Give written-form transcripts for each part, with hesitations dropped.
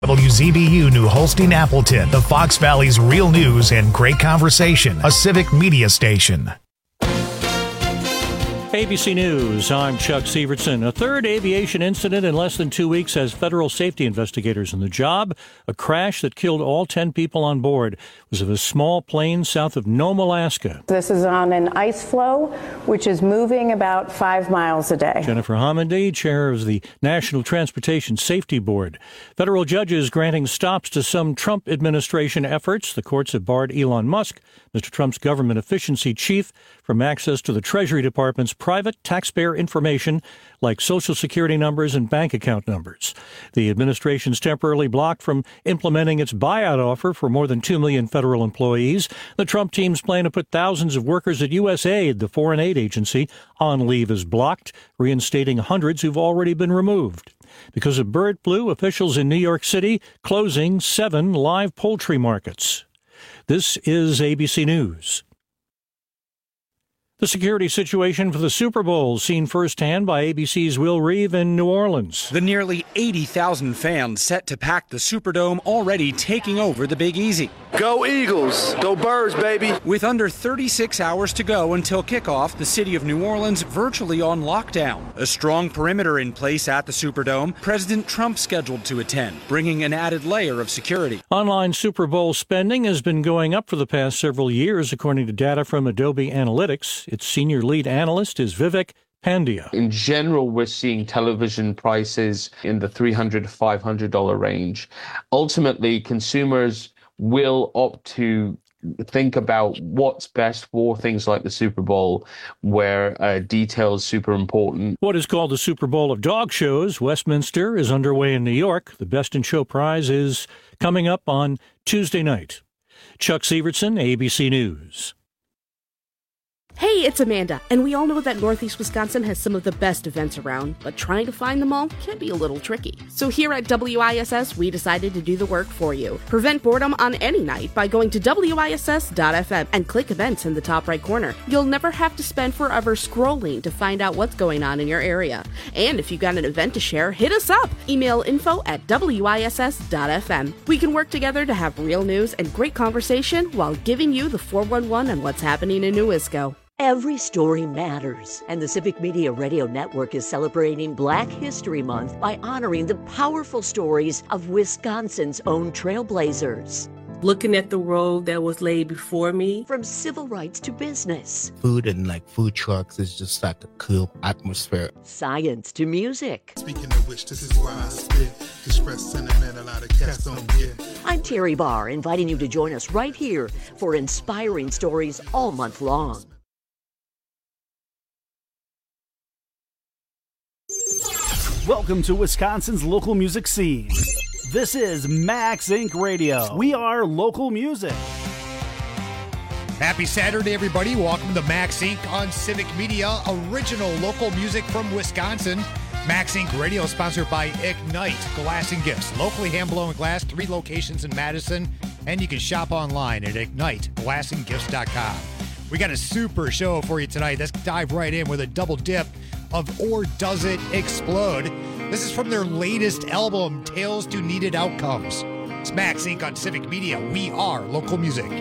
WZBU New Holstein Appleton, the Fox Valley's real news and great conversation, a civic media station. ABC News, I'm Chuck Sievertson. A third aviation incident in less than 2 weeks has federal safety investigators on the job. A crash that killed all 10 people on board was of a small plane south of Nome, Alaska. This is on an ice floe, which is moving about 5 miles a day. Jennifer Homendy, chair of the National Transportation Safety Board. Federal judges granting stops to some Trump administration efforts. The courts have barred Elon Musk, Mr. Trump's government efficiency chief, from access to the Treasury Department's private taxpayer information like Social Security numbers and bank account numbers. The administration's temporarily blocked from implementing its buyout offer for more than 2 million federal employees. The Trump team's plan to put thousands of workers at USAID, the foreign aid agency, on leave is blocked, reinstating hundreds who've already been removed. Because of bird flu, officials in New York City closing 7 live poultry markets. This is ABC News. The security situation for the Super Bowl seen firsthand by ABC's Will Reeve in New Orleans. The nearly 80,000 fans set to pack the Superdome already taking over the Big Easy. Go Eagles! Go Birds, baby! With under 36 hours to go until kickoff, the city of New Orleans virtually on lockdown. A strong perimeter in place at the Superdome. President Trump scheduled to attend, bringing an added layer of security. Online Super Bowl spending has been going up for the past several years, according to data from Adobe Analytics. Its senior lead analyst is Vivek Pandya. In general, we're seeing television prices in the $300 to $500 range. Ultimately, consumers will opt to think about what's best for things like the Super Bowl, where detail is super important. What is called the Super Bowl of dog shows, Westminster, is underway in New York. The Best in Show prize is coming up on Tuesday night. Chuck Sievertson, ABC News. Hey, it's Amanda, and we all know that Northeast Wisconsin has some of the best events around, but trying to find them all can be a little tricky. So here at WISS, we decided to do the work for you. Prevent boredom on any night by going to WISS.FM and click events in the top right corner. You'll never have to spend forever scrolling to find out what's going on in your area. And if you got an event to share, hit us up. Email info@WISS.FM. We can work together to have real news and great conversation while giving you the 411 on what's happening in Newisco. Every story matters, and the Civic Media Radio Network is celebrating Black History Month by honoring the powerful stories of Wisconsin's own trailblazers. Looking at the road that was laid before me. From civil rights to business. Food and food trucks is just a cool atmosphere. Science to music. Speaking of which, this is why I spit. Express sentiment a lot of cats don't get. I'm Terry Barr, inviting you to join us right here for inspiring stories all month long. Welcome to Wisconsin's local music scene. This is Max Inc. Radio. We are local music. Happy Saturday, everybody. Welcome to Max Inc. on Civic Media, original local music from Wisconsin. Max Inc. Radio sponsored by Ignite Glass and Gifts. Locally hand-blown glass, 3 locations in Madison, and you can shop online at igniteglassandgifts.com. We got a super show for you tonight. Let's dive right in with a double dip of Or Does It Explode? This is from their latest album, Tales to Needed Outcomes. It's Max Inc. on Civic Media. We are local music.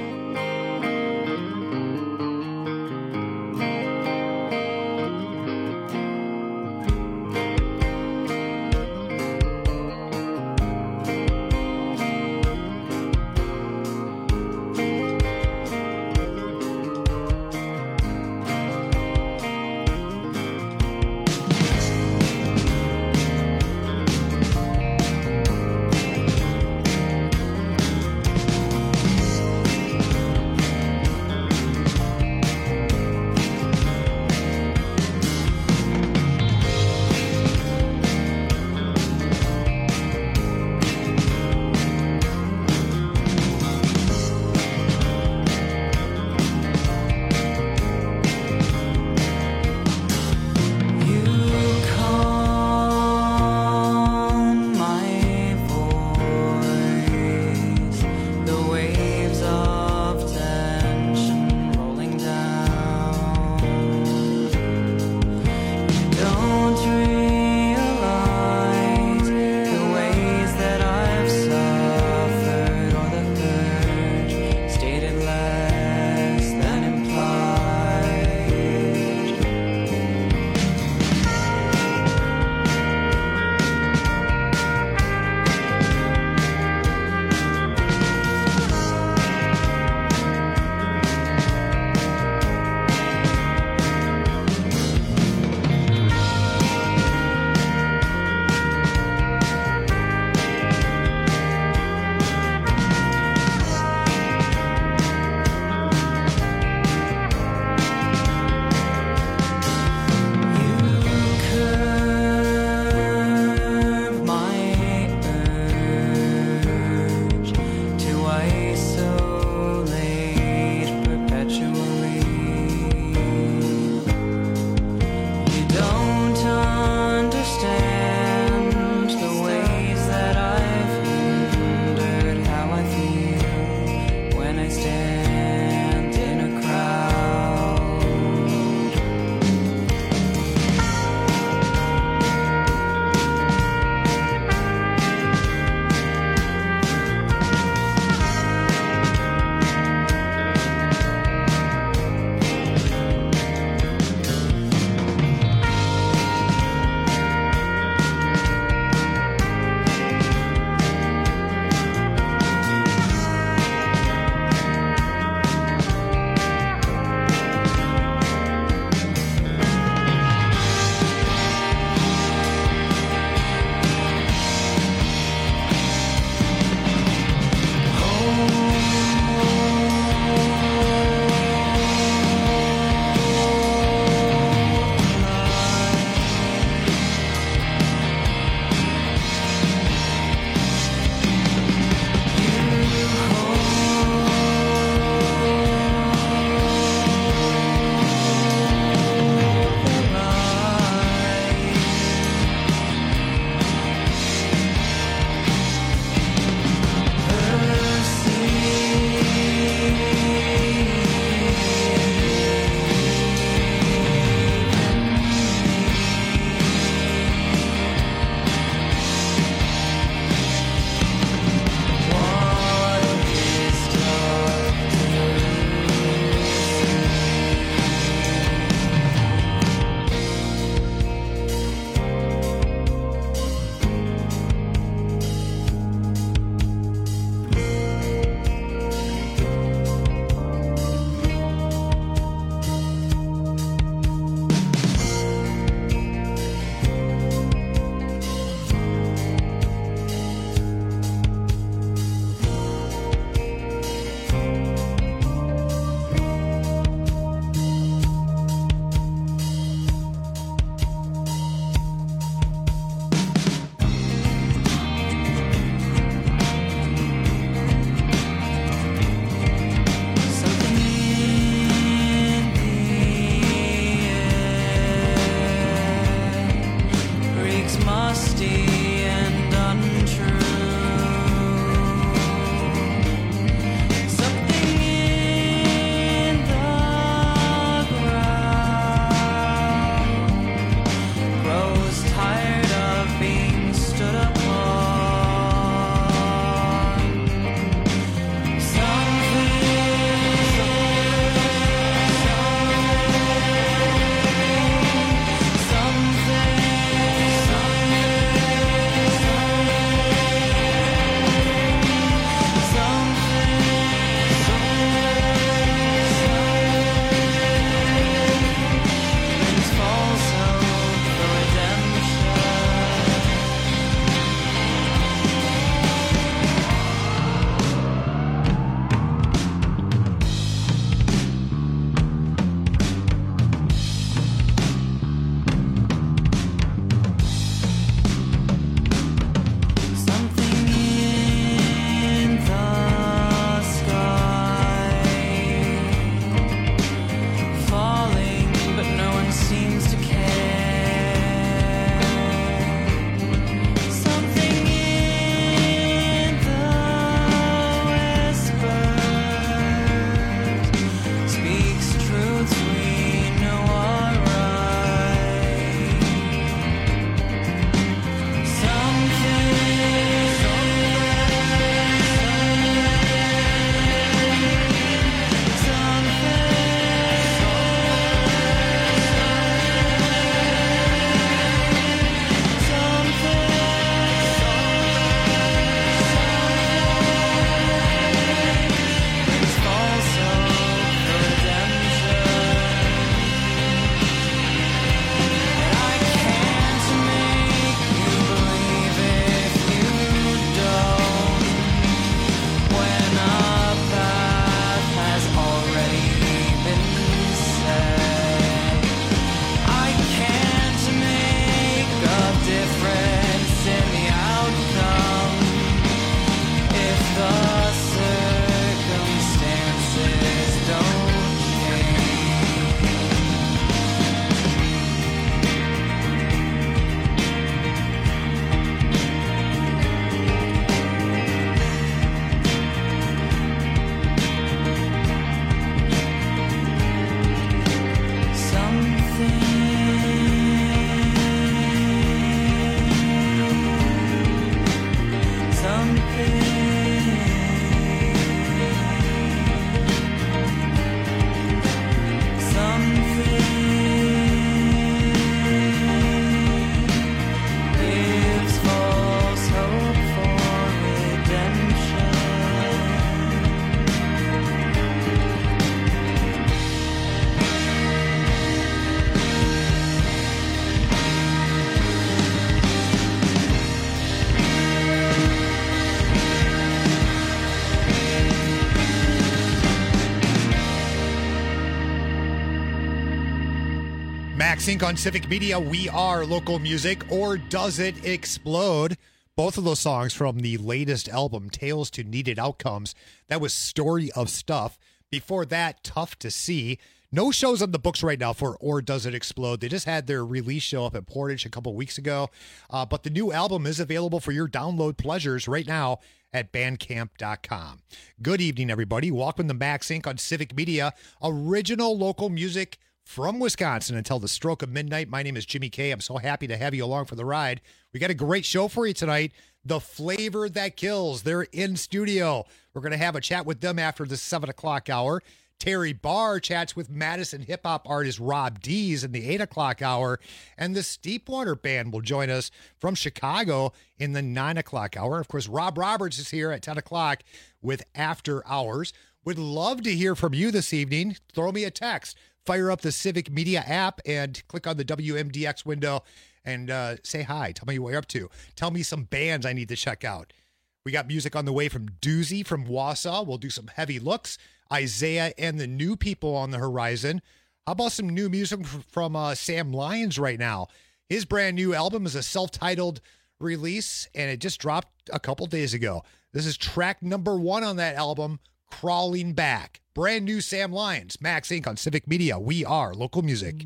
MaxInc on Civic Media. We are local music, or does it explode? Both of those songs from the latest album, Tales to Needed Outcomes. That was Story of Stuff. Before that, Tough to See. No shows on the books right now for Or Does It Explode. They just had their release show up at Portage a couple weeks ago. But the new album is available for your download pleasures right now at bandcamp.com. Good evening, everybody. Welcome to MaxInc on Civic Media. Original local music from Wisconsin until the stroke of midnight. My name is Jimmy K. I'm so happy to have you along for the ride. We got a great show for you tonight. The Flavor That Kills. They're in studio. We're going to have a chat with them after the 7 o'clock hour. Terry Barr chats with Madison hip-hop artist Rob Dees in the 8 o'clock hour. And the Steepwater Band will join us from Chicago in the 9 o'clock hour. Of course, Rob Roberts is here at 10 o'clock with After Hours. Would love to hear from you this evening. Throw me a text. Fire up the Civic Media app and click on the WMDX window and say hi. Tell me what you're up to. Tell me some bands I need to check out. We got music on the way from Doozy from Wausau. We'll do some heavy looks. Isaiah and the New People on the horizon. How about some new music from Sam Lyons right now? His brand new album is a self-titled release, and it just dropped a couple days ago. This is track number 1 on that album, Crawling Back. Brand new Sam Lyons, MaxInc on Civic Media. We are local music.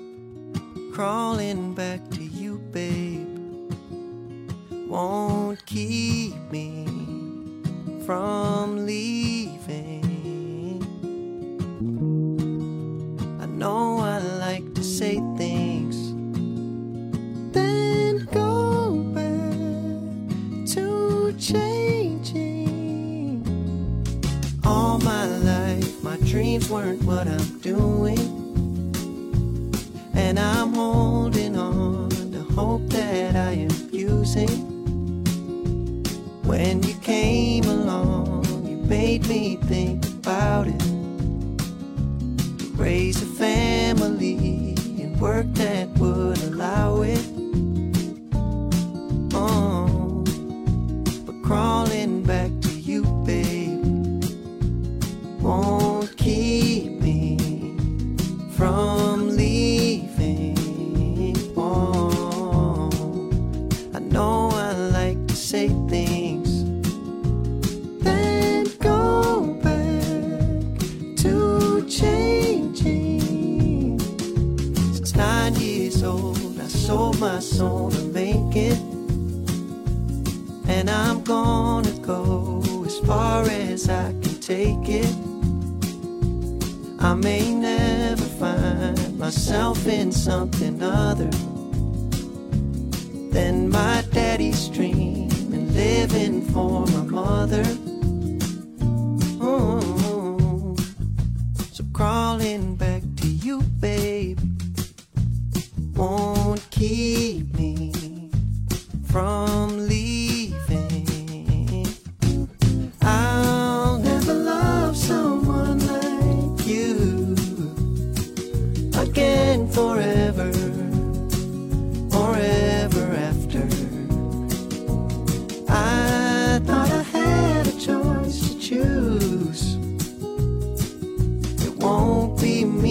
Crawling back to you, babe, won't keep me from leaving. I know I like to say things, then go back to changing. All my life, my dreams weren't what I'm doing, and I'm holding on to hope that I am using. When you came along, you made me think about it. To raise a family and work that would allow it. Oh, but crawling back to you, babe, won't keep me from leaving. Oh, I know I like to say things, then go back to changing. Since 9 years old, I sold my soul to make it, and I'm gonna go as far as I can take it. I may never find myself in something other than my daddy's dream and living for my mother. Oh, so crawling back to you, babe, won't keep me from leaving. I'll never love someone like you again forever or ever after. I thought I had a choice to choose. It won't be me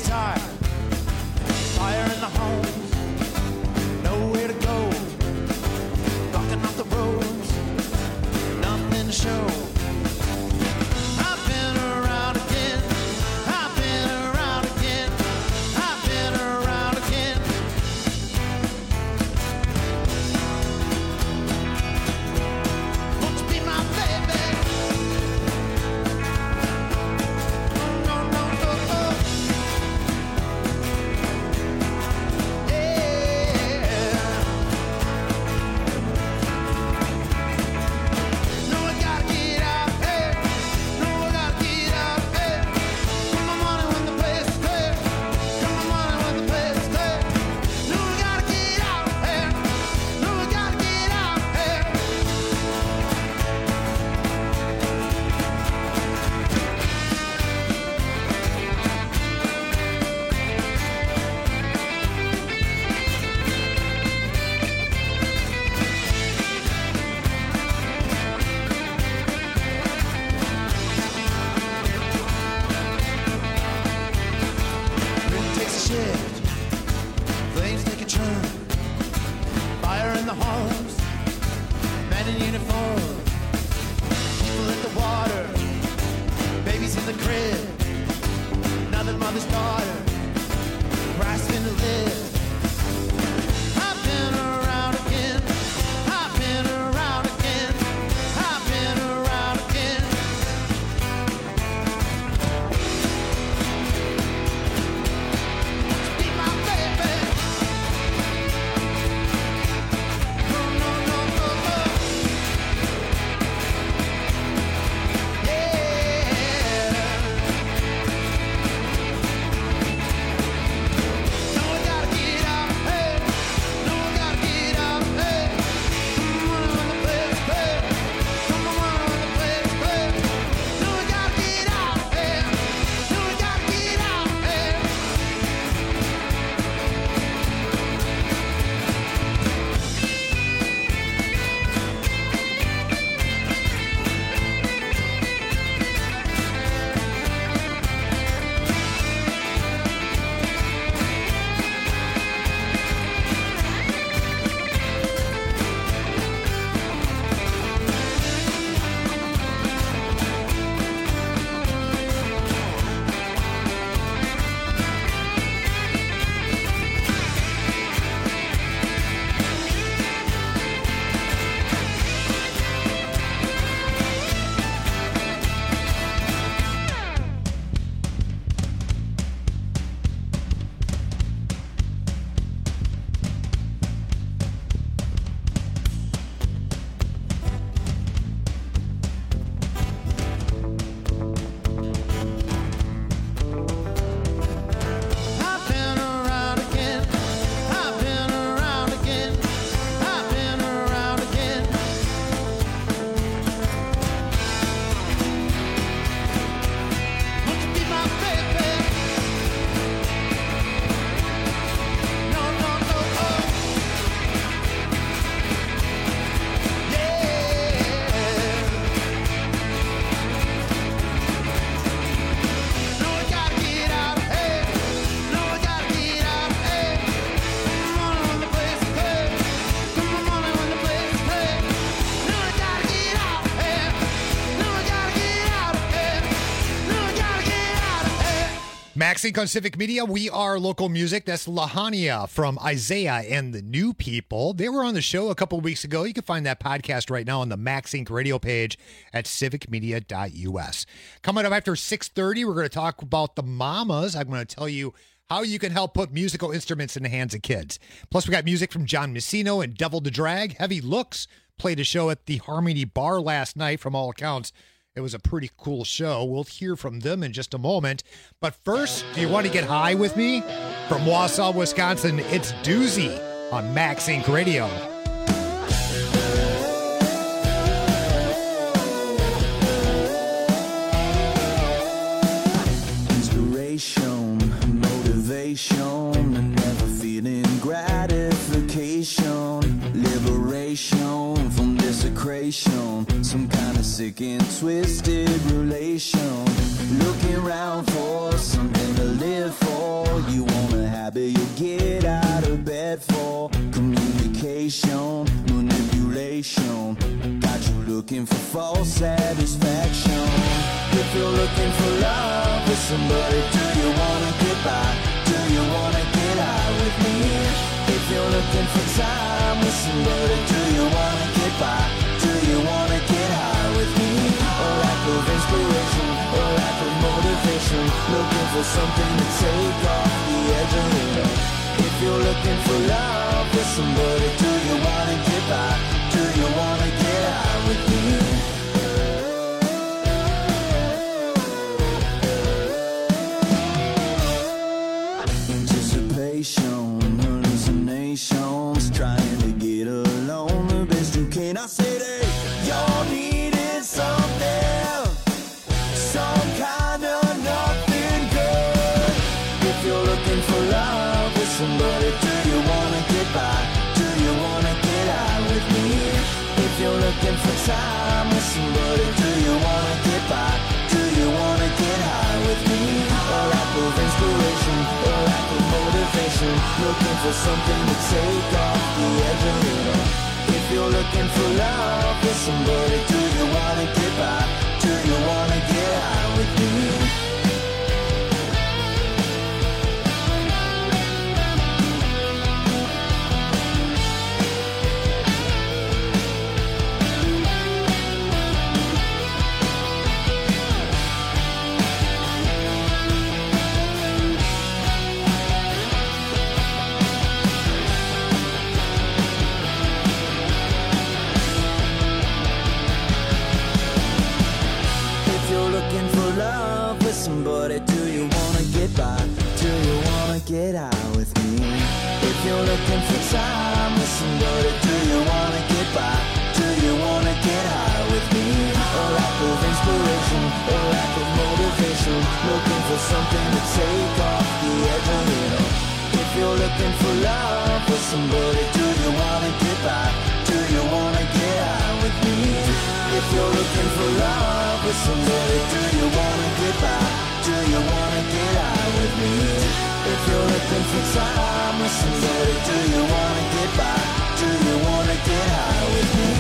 tired. Fire in the homes, nowhere to go. Blocking off the roads, nothing to show. I've been around again. I've been around again. I've been around again. Won't you be my baby? No, no, no, no, no. Max Inc. on Civic Media. We are local music. That's Lahania from Isaiah and the New People. They were on the show a couple of weeks ago. You can find that podcast right now on the Max Inc. radio page at civicmedia.us. Coming up after 6:30, we're going to talk about the Mamas. I'm going to tell you how you can help put musical instruments in the hands of kids. Plus, we got music from John Messino and Devil to Drag. Heavy Looks played a show at the Harmony Bar last night. From all accounts, it was a pretty cool show. We'll hear from them in just a moment. But first, do you want to get high with me? From Wausau, Wisconsin, it's Doozy on Max Inc. Radio. Inspiration, motivation, and never feeling gratification. Liberation from desecration, some kind of sick and twisted relation. Looking around for something to live for. looking for false satisfaction. If you're looking for love with somebody, do you wanna get by? Do you wanna get high with me? If you're looking for time with somebody, do you wanna get by? Do you wanna get high with me? A lack of inspiration, a lack of motivation, looking for something to take off the edge a little. If you're looking for love with somebody, do you wanna get by? Do you wanna get high with me? Anticipation, hallucinations, trying to get along the best you can. I said, hey, y'all needed something, some kind of nothing good. If you're looking for love with somebody, do you wanna get by? Do you wanna get high with me? If you're looking for time with somebody, do you wanna get by? Do you wanna get high with me? A lack of inspiration, a lack of motivation, looking for something to take off the edge a little. If you're looking for love with somebody, do you wanna get by? Do you wanna get high with me? Looking for love with somebody, do you wanna get by? Do you wanna get high with me? If you're looking for time with somebody, do you wanna get by? Do you wanna get high with me? A lack of inspiration, a lack of motivation, looking for something to take off the edge a little. If you're looking for love with somebody, do you wanna get by? Do you wanna get high with me? If you're looking for love with somebody, do you wanna get by? Do you wanna get high with me? If you're looking for time with somebody, do you wanna get by? Do you wanna get high with me?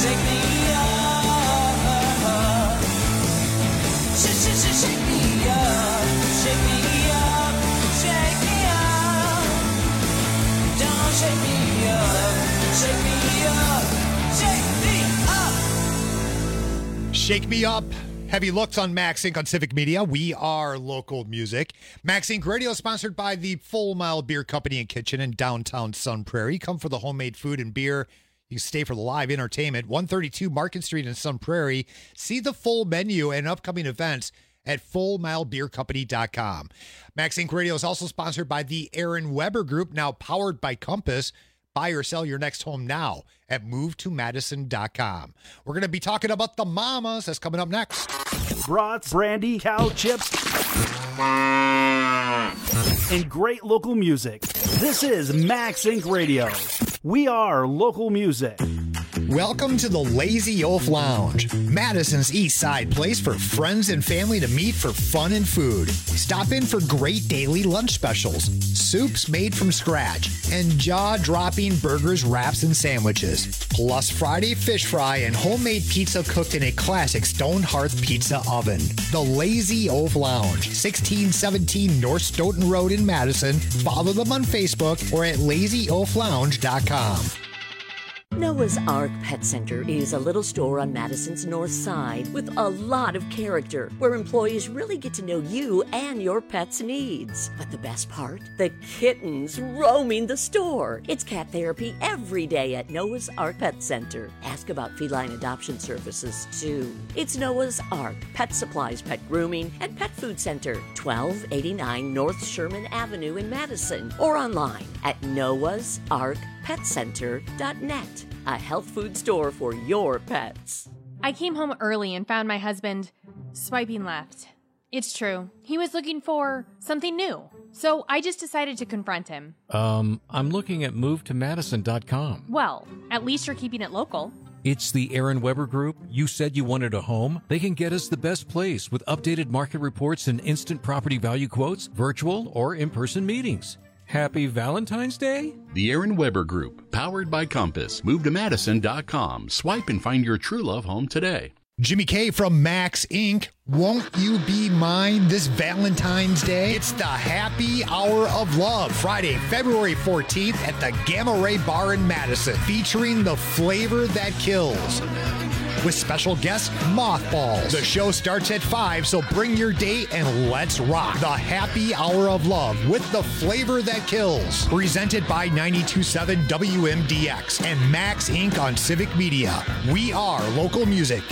Shake me up. Shake me up. Shake me up. Shake me up. Don't shake me up. Shake me up. Shake me up. Shake Me Up. Heavy Looks on Max Inc. on Civic Media. We are local music. Max Inc. Radio sponsored by the Full Mile Beer Company and Kitchen in downtown Sun Prairie. Come for the homemade food and beer. You can stay for the live entertainment. 132 Market Street in Sun Prairie. See the full menu and upcoming events at fullmilebeercompany.com. Max Inc. Radio is also sponsored by the Aaron Weber Group, now powered by Compass. Buy or sell your next home now at movetomadison.com. We're going to be talking about the Mamas. That's coming up next. Brats, brandy, cow chips, and great local music. This is Max Inc. Radio. We are local music. Welcome to the Lazy Oaf Lounge, Madison's East Side place for friends and family to meet for fun and food. Stop in for great daily lunch specials, soups made from scratch, and jaw-dropping burgers, wraps, and sandwiches. Plus Friday fish fry and homemade pizza cooked in a classic stone hearth pizza oven. The Lazy Oaf Lounge, 1617 North Stoughton Road in Madison. Follow them on Facebook or at lazyoaflounge.com. Noah's Ark Pet Center is a little store on Madison's north side with a lot of character, where employees really get to know you and your pet's needs. But the best part? The kittens roaming the store. It's cat therapy every day at Noah's Ark Pet Center. Ask about feline adoption services, too. It's Noah's Ark Pet Supplies, Pet Grooming, and Pet Food Center, 1289 North Sherman Avenue in Madison, or online at noahsarkpetcenter.net. A health food store for your pets. I came home early and found my husband swiping left. It's true. He was looking for something new. So I just decided to confront him. I'm looking at movetomadison.com. Well, at least you're keeping it local. It's the Aaron Weber Group. You said you wanted a home. They can get us the best place with updated market reports and instant property value quotes, virtual or in-person meetings. Happy Valentine's Day? The Aaron Weber Group, powered by Compass. MoveToMadison.com. Swipe and find your true love home today. Jimmy K from Max Inc. Won't you be mine this Valentine's Day? It's the Happy Hour of Love, Friday, February 14th at the Gamma Ray Bar in Madison, featuring the flavor that kills. With special guest Mothballs. The show starts at 5, so bring your date and let's rock. The Happy Hour of Love with the flavor that kills. Presented by 92.7 WMDX and Max Inc. on Civic Media. We are local music.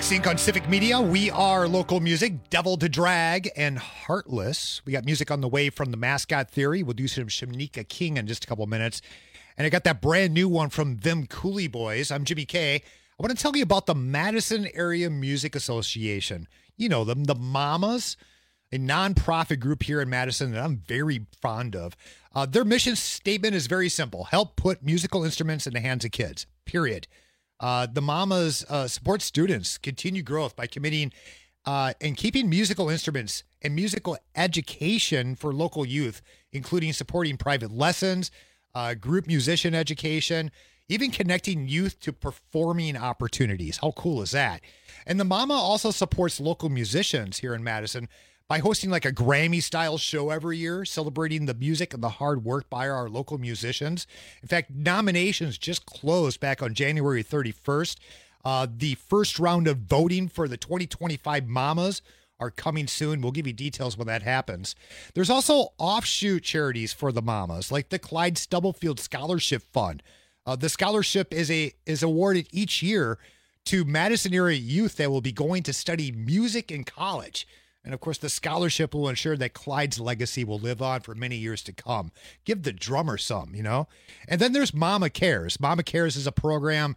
Max Inc. on Civic Media. We are local music, Devil to Drag, and Heartless. We got music on the way from the Mascot Theory. We'll do some Shanika King in just a couple minutes. And I got that brand new one from them Cooley Boys. I'm Jimmy K. I want to tell you about the Madison Area Music Association. You know them, the Mamas, a nonprofit group here in Madison that I'm very fond of. Their mission statement is very simple. Help put musical instruments in the hands of kids, period. The Mamas support students' continued growth by committing and keeping musical instruments and musical education for local youth, including supporting private lessons, group musician education, even connecting youth to performing opportunities. How cool is that? And the Mama also supports local musicians here in Madison by hosting like a Grammy-style show every year, celebrating the music and the hard work by our local musicians. In fact, nominations just closed back on January 31st. The first round of voting for the 2025 Mamas are coming soon. We'll give you details when that happens. There's also offshoot charities for the Mamas, like the Clyde Stubblefield Scholarship Fund. The scholarship is awarded each year to Madison area youth that will be going to study music in college. And, of course, the scholarship will ensure that Clyde's legacy will live on for many years to come. Give the drummer some, you know? And then there's Mama Cares. Mama Cares is a program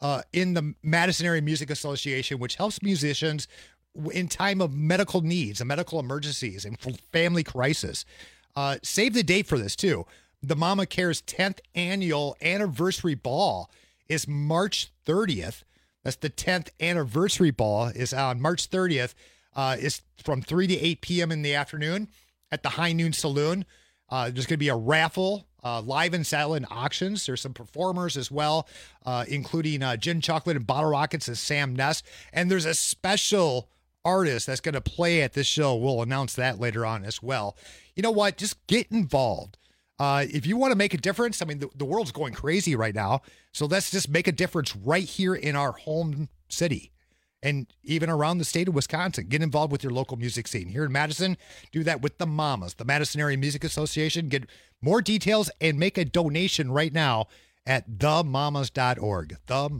in the Madison Area Music Association which helps musicians in time of medical needs and medical emergencies and family crisis. Save the date for this, too. The Mama Cares 10th annual anniversary ball is March 30th. That's the 10th anniversary ball is on March 30th. Is from 3 to 8 p.m. in the afternoon at the High Noon Saloon. There's going to be a raffle, live and silent auctions. There's some performers as well, including Gin Chocolate and Bottle Rockets and Sam Ness. And there's a special artist that's going to play at this show. We'll announce that later on as well. You know what? Just get involved. If you want to make a difference, I mean, the world's going crazy right now. So let's just make a difference right here in our home city. And even around the state of Wisconsin, get involved with your local music scene. Here in Madison, do that with the Mamas, the Madison Area Music Association. Get more details and make a donation right now at themamas.org.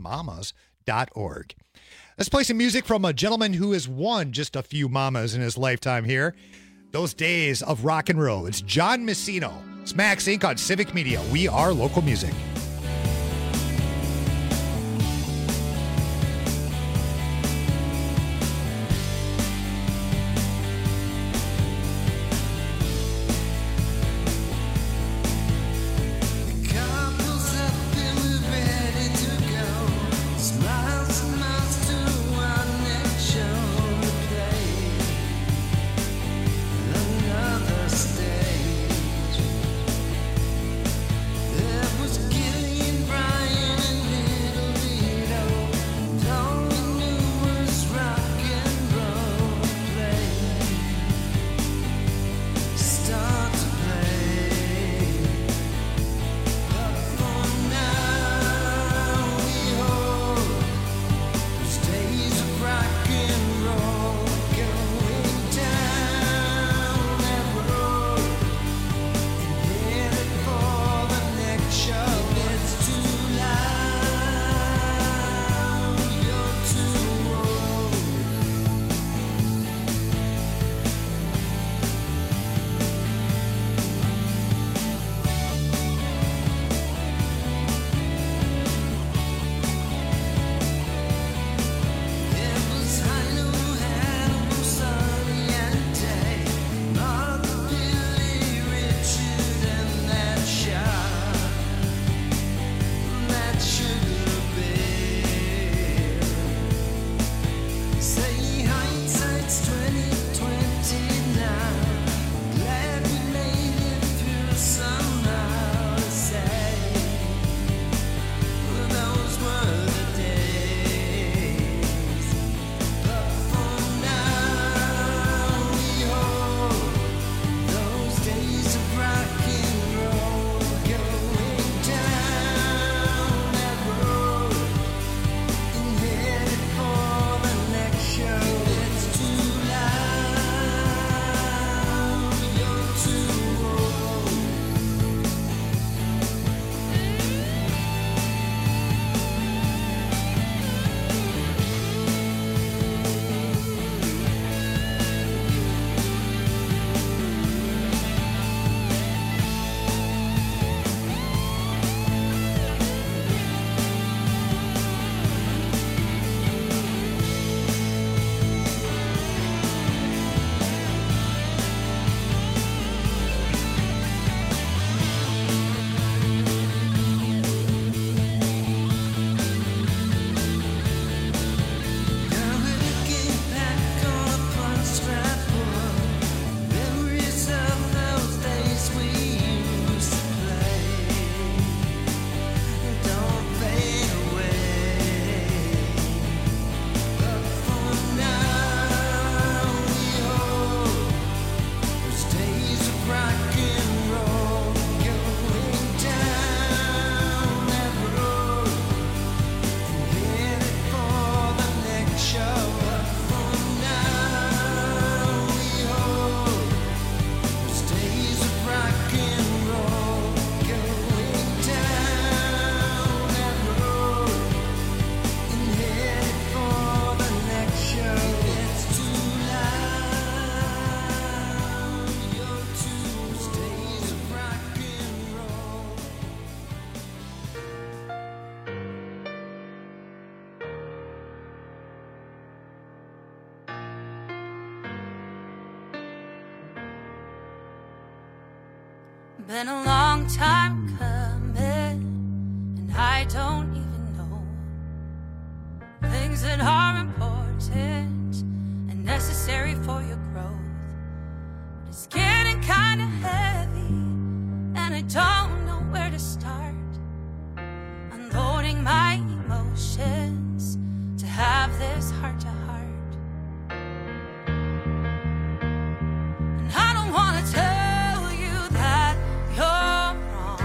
Themamas.org. Let's play some music from a gentleman who has won just a few mamas in his lifetime here. Those days of rock and roll. It's John Messino. It's Max Inc. on Civic Media. We are local music. Was Been a long time coming, and I don't even know things that are important and necessary for your growth. But it's getting kind of heavy, and I don't know where to start. Unloading my emotions to have this heart to heart. And I don't want to tell you that you're wrong.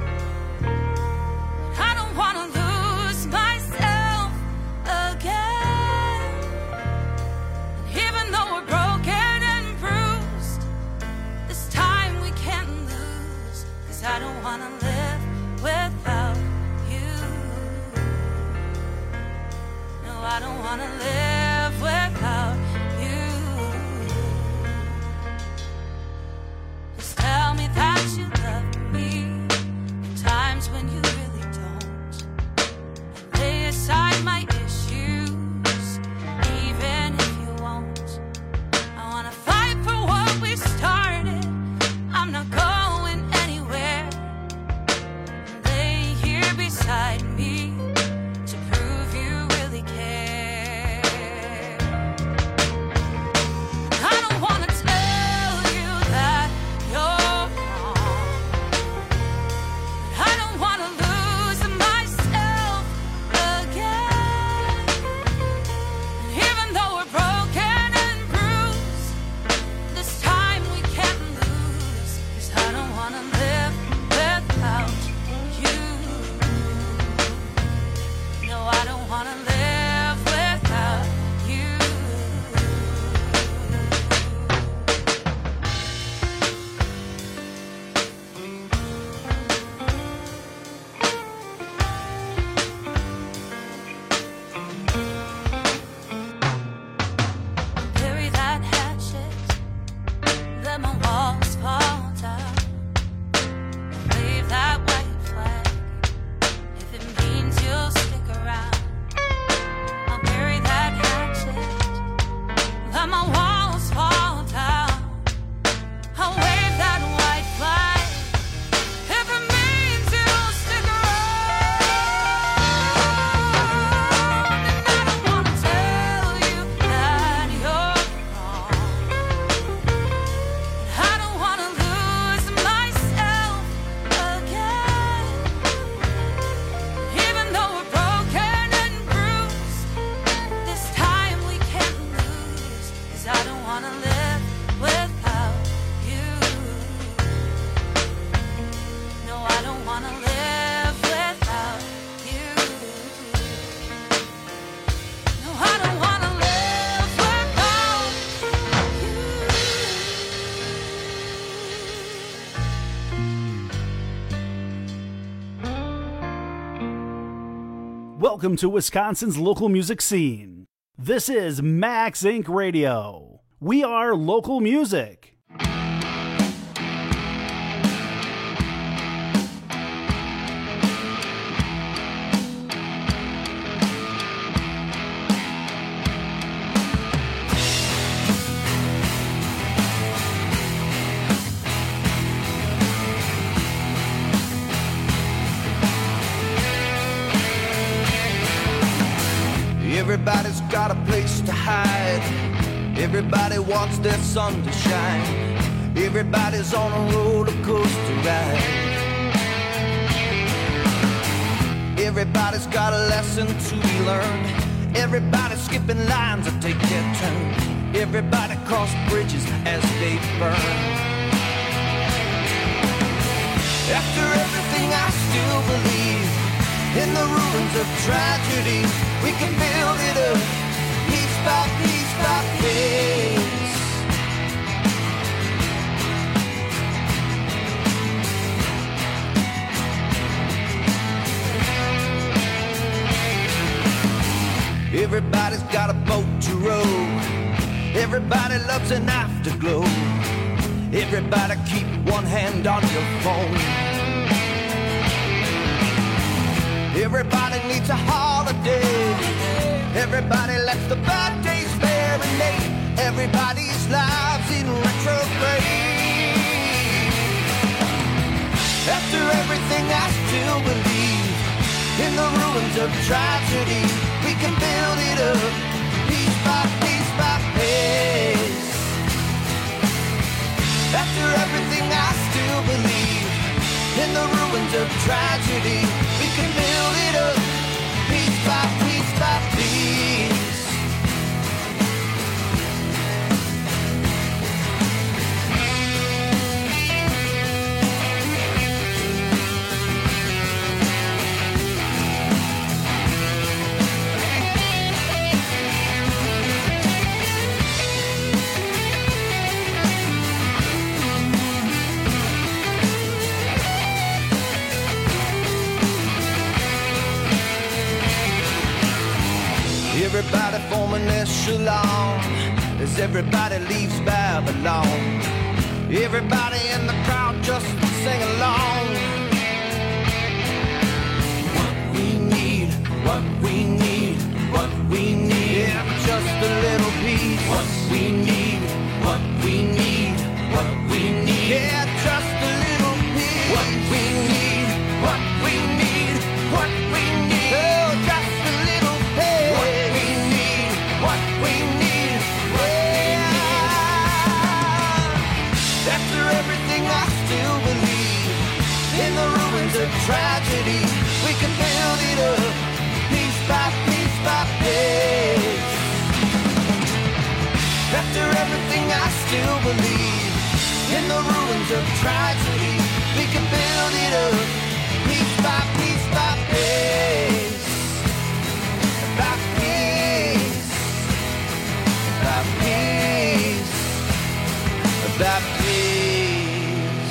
I don't want to lose myself again. And even though we're broken and bruised, this time we can't lose. 'Cause I don't want to live without you. No, I don't want to live without you. Just tell me that you love me in times when you really don't. And lay aside my issues, even if you won't. I want to fight for what we started. I'm not going anywhere. Lay here beside me to prove you really care. I don't want to tell you that you're wrong. I don't want to lose myself again. And even though we're broken and bruised, this time we can't lose. 'Cause I don't want to live without you. No, I don't want to live without you. Bury that hatchet, let my walls fall down. Wave that white flag if it means you'll stick around. I'll bury that hatchet, let my walls fall down. I'll wave that white flag if it means you'll stick around. And I don't want to tell you that you're wrong. I don't want to lose myself again. Even though we're broken and bruised, this time we can't lose. 'Cause I don't want to live without you. No, I don't want to live without you. No, I don't want to live without Welcome to Wisconsin's local music scene. This is Max Inc. Radio. We are local music. Everybody's got a place to hide. Everybody wants their sun to shine. Everybody's on a roller coaster ride. Everybody's got a lesson to be learned. Everybody's skipping lines to take their turn. Everybody cross bridges as they burn. After everything, I still believe in the ruins of tragedy. We can build it up, piece by piece by piece. Everybody's got a boat to row. Everybody loves an afterglow. Everybody keep one hand on your phone. Everybody needs a holiday. Everybody lets the bad days marinate. Everybody's lives in retrograde. After everything I still believe in the ruins of tragedy. We can build it up piece by piece by piece. After everything I still believe in the ruins of tragedy. We can build it up piece by piece by piece. Everybody form an echelon as everybody leaves Babylon. Everybody in the crowd just sing along. What we need, what we need, what we need. Yeah, just a little piece. What we need, what we need, what we need. Yeah, just a little piece. What we need, what we need, what we need. Oh, just a little piece. What we need, what we need, yeah. After everything I still believe in the ruins of tragedy. We can build it up piece by piece by piece. After everything I still believe in the ruins of tragedy. We can build it up piece by piece by piece. By piece. By piece. By piece.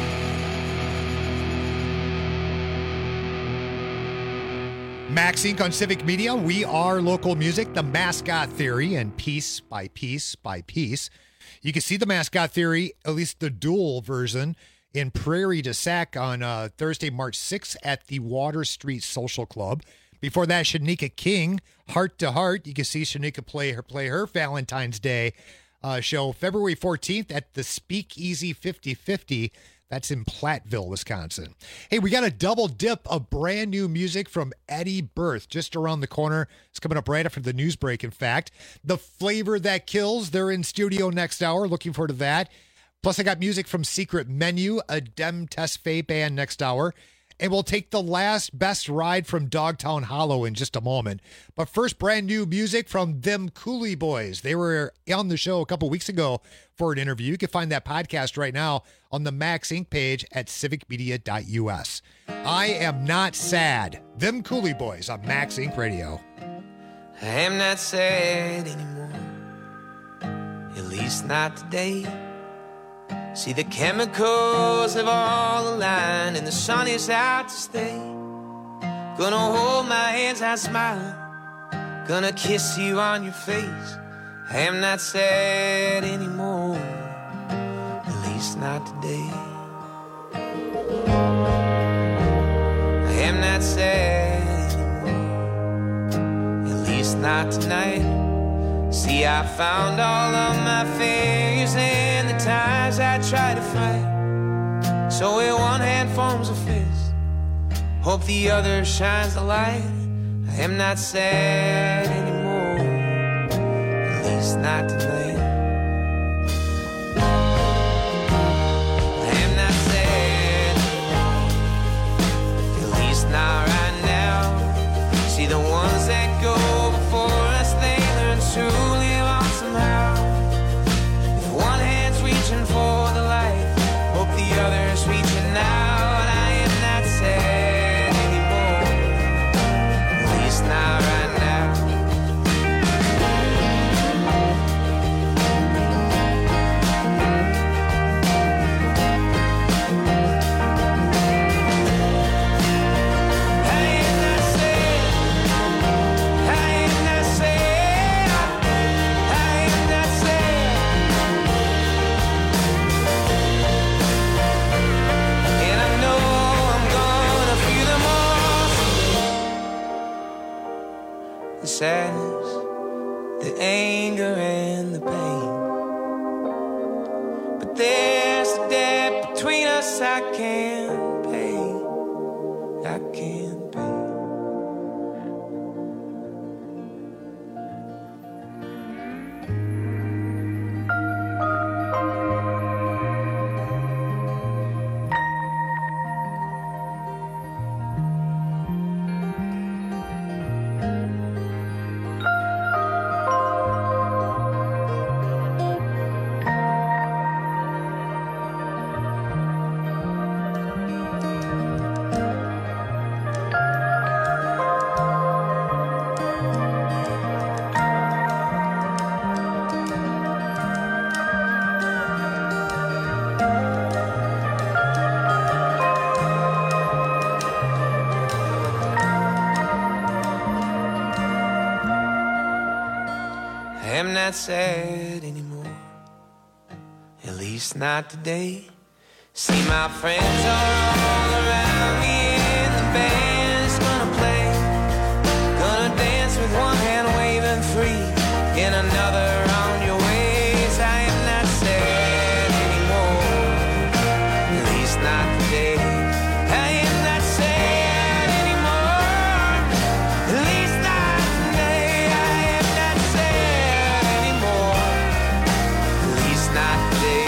Max Inc. on Civic Media. We are local music, the Mascot Theory, and piece by piece by piece. You can see the Mascot Theory, at least the dual version, in Prairie du Sac on Thursday, March 6th at the Water Street Social Club. Before that, Shanika King, Heart to Heart. You can see Shanika play her Valentine's Day show February 14th at the Speakeasy 50/50. That's in Platteville, Wisconsin. Hey, we got a double dip of brand new music from Eddie Berth just around the corner. It's coming up right after the news break, in fact. The Flavor That Kills, they're in studio next hour. Looking forward to that. Plus, I got music from Secret Menu, a Dem Tesfaye band, next hour. And we'll take the last best ride from Dogtown Hollow in just a moment. But first, brand new music from Them Cooley Boys. They were on the show a couple weeks ago for an interview. You can find that podcast right now on the Max Inc. page at civicmedia.us. I Am Not Sad. Them Cooley Boys on Max Inc. Radio. I am not sad anymore, at least not today. See, the chemicals have all aligned and the sun is out to stay. Gonna hold my hands, I smile, gonna kiss you on your face. I am not sad anymore, at least not today. I am not sad anymore, at least not tonight. See, I found all of my failures and the times I tried to fight. So with one hand forms a fist, hope the other shines the light. I am not sad anymore, at least not tonight. I am not sad, at least not right now. See, the ones that go before us, they learn to live on somehow. If one hand's reaching for the light, hope the other's reaching out. I am not sad anymore, at least not right now. Sadness, the anger and the pain, but there's a debt between us I can't pay. not sad anymore. At least not today. See, my friends are all around me and the band's gonna play. Gonna dance with one hand waving free and another round your waist. I am not sad anymore. At least not today. I am not sad anymore. At least not today. I am not sad anymore. At least not today.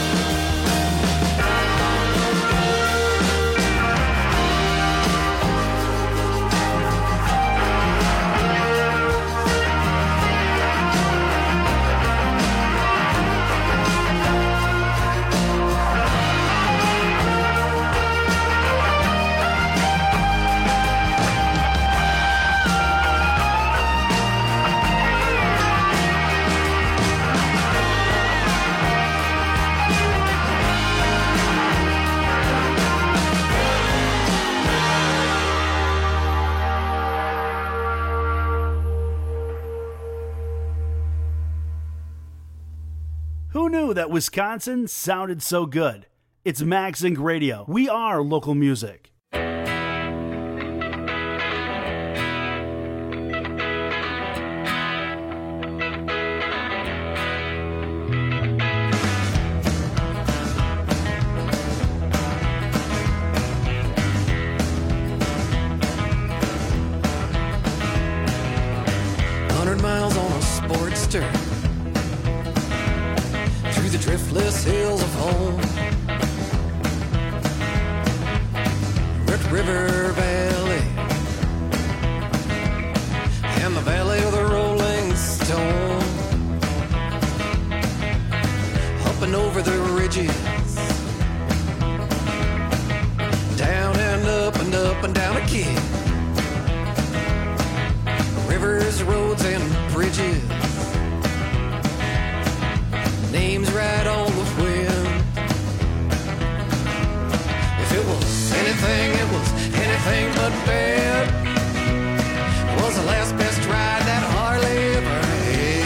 Who knew that Wisconsin sounded so good? It's Max Inc. Radio. We are local music. 100 miles on a Sportster through the driftless hills of home. Red River Valley and the Valley of the Rolling Stone. Up and over the ridges, down and up and up and down again. Rivers, roads, and bridges, names right on the wind. If it was anything, it was anything but bad. It was the last best ride that Harley ever had.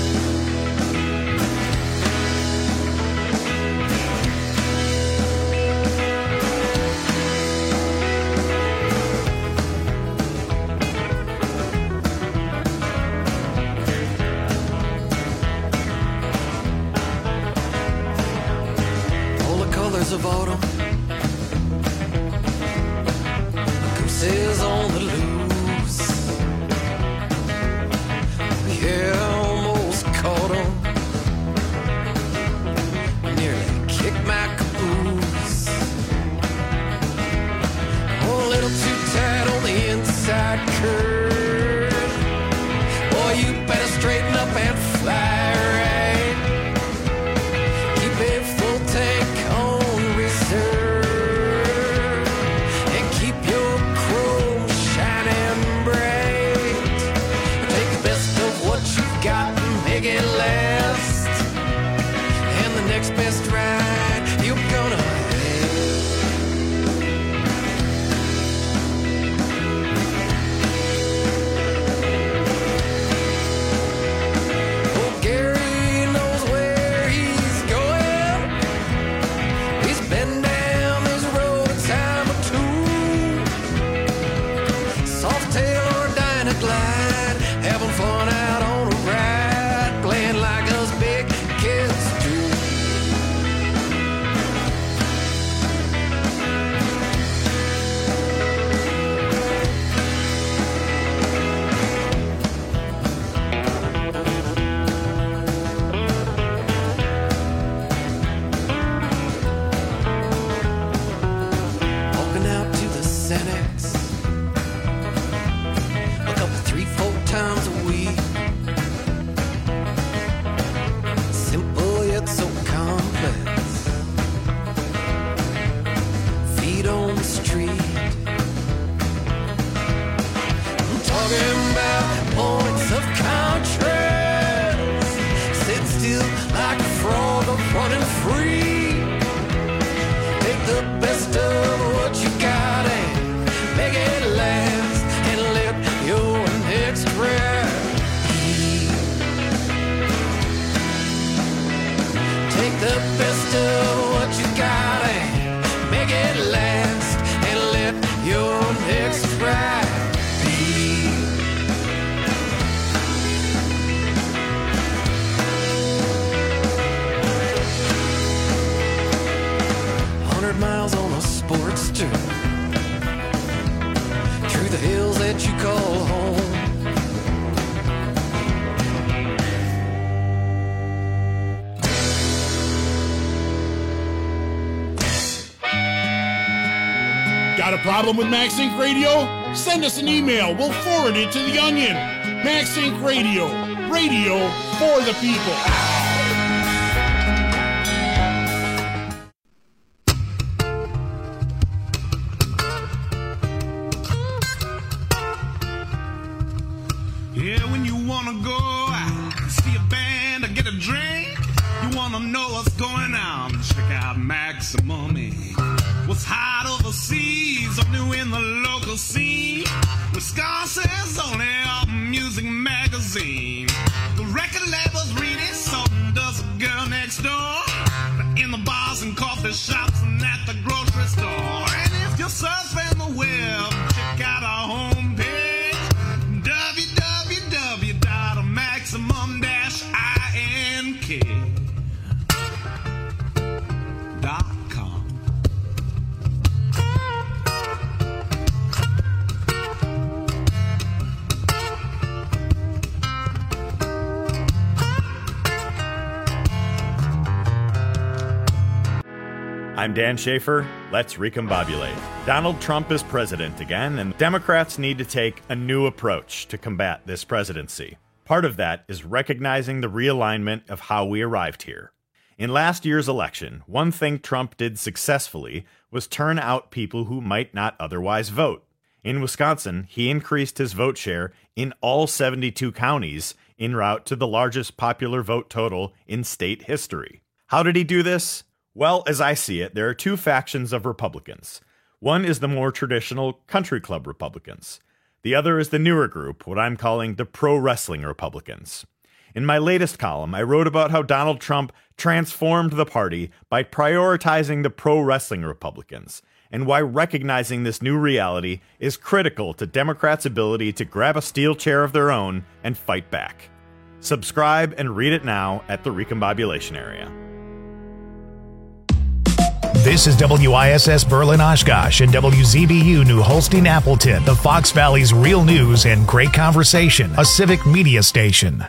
Of autumn, gooses on the loose. Yeah, almost caught 'em. Nearly kicked my caboose. Oh, a little too tight on the inside curve. Boy, you better straighten up and fly right. Keep a full tank on and keep your chrome shining bright. Take the best of what you got and make it last. And the next best ride you're gonna have. Oh, Gary knows where he's going. He's been down this road a time or two. Softail or Dynaglide, having fun out on a ride, playing like us big kids do. Walking out to the Senex a couple, 3-4 times a week. Simple yet so complex. Feet on the street. I'm talking about points of contrast. Sit still like a frog or running free. Take the best of what you got and make it last, and let your next breath be. Got a problem with MaxInc Radio? Send us an email. We'll forward it to The Onion. MaxInc Radio. Radio for the people. Yeah, when you wanna go out, see a band or get a drink, you wanna know what's going on, check out Maximum Inc. What's hot overseas or new in the local scene, Wisconsin's only music magazine. The record labels read it, so does the girl next door. In the bars and coffee shops and at the grocery store. And if you're surfing the web, check out our homepage, www.maximum-ink.com. I'm Dan Schaefer. Let's recombobulate. Donald Trump is president again, and Democrats need to take a new approach to combat this presidency. Part of that is recognizing the realignment of how we arrived here. In last year's election, one thing Trump did successfully was turn out people who might not otherwise vote. In Wisconsin, he increased his vote share in all 72 counties en route to the largest popular vote total in state history. How did he do this? Well, as I see it, there are two factions of Republicans. One is the more traditional country club Republicans. The other is the newer group, what I'm calling the pro-wrestling Republicans. In my latest column, I wrote about how Donald Trump transformed the party by prioritizing the pro-wrestling Republicans, and why recognizing this new reality is critical to Democrats' ability to grab a steel chair of their own and fight back. Subscribe and read it now at the Recombobulation Area. This is WISS Berlin Oshkosh and WZBU New Holstein Appleton, the Fox Valley's real news and great conversation, a civic media station.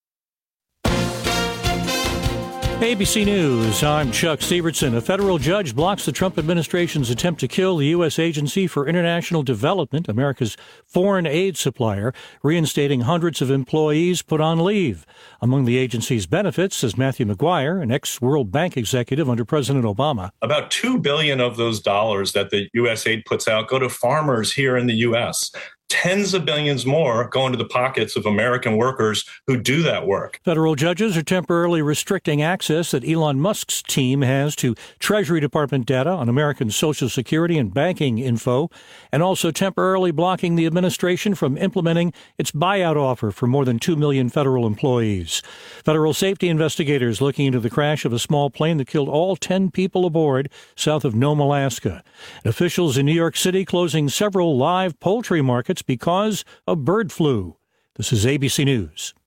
ABC News, I'm Chuck Sievertson. A federal judge blocks the Trump administration's attempt to kill the U.S. Agency for International Development, America's foreign aid supplier, reinstating hundreds of employees put on leave. Among the agency's benefits is Matthew McGuire, an ex-World Bank executive under President Obama. About $2 billion of those dollars that the USAID puts out go to farmers here in the U.S. Tens of billions more go into the pockets of American workers who do that work. Federal judges are temporarily restricting access that Elon Musk's team has to Treasury Department data on American Social Security and banking info, and also temporarily blocking the administration from implementing its buyout offer for more than 2 million federal employees. Federal safety investigators looking into the crash of a small plane that killed all 10 people aboard south of Nome, Alaska. Officials in New York City closing several live poultry markets because of bird flu. This is ABC News.